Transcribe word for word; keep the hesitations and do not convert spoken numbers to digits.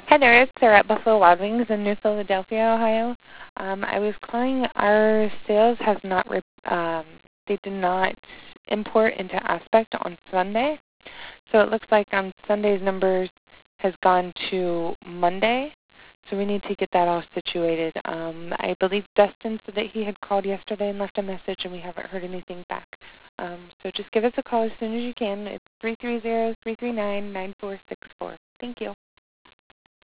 Hi there, it's Sarah at Buffalo Wild Wings in New Philadelphia, Ohio. Um, I was calling. Our sales have not, re um, they did not import into Aspect on Sunday. So it looks like on Sunday's numbers has gone to Monday. So we need to get that all situated. Um, I believe Dustin said that he had called yesterday and left a message, and we haven't heard anything back. Um, so just give us a call as soon as you can. It's three three zero, three three nine, nine four six four. Thank you.